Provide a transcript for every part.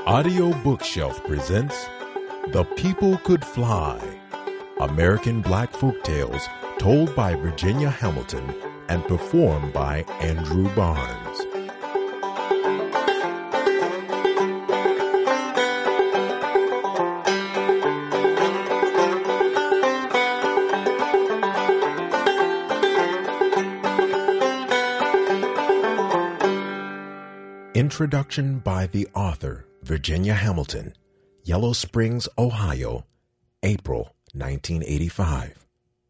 Audio Bookshelf presents The People Could Fly, American Black Folktales told by Virginia Hamilton and performed by Andrew Barnes. Introduction by the author, Virginia Hamilton, Yellow Springs, Ohio, April 1985.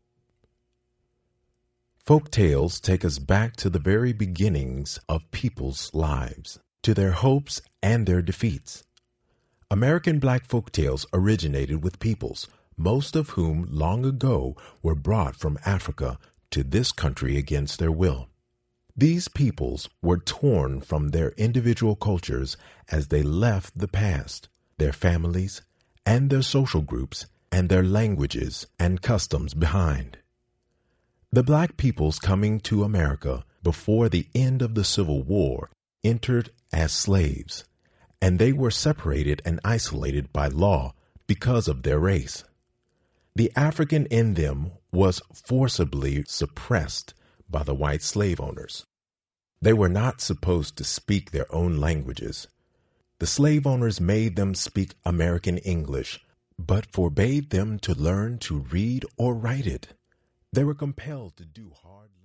Folktales take us back to the very beginnings of people's lives, to their hopes and their defeats. American Black folktales originated with peoples, most of whom long ago were brought from Africa to this country against their will. These peoples were torn from their individual cultures as they left the past, their families, and their social groups, and their languages and customs behind. The black peoples coming to America before the end of the Civil War entered as slaves, and they were separated and isolated by law because of their race. The African in them was forcibly suppressed by the white slave owners. They were not supposed to speak their own languages. The slave owners made them speak American English, but forbade them to learn to read or write it. They were compelled to do hard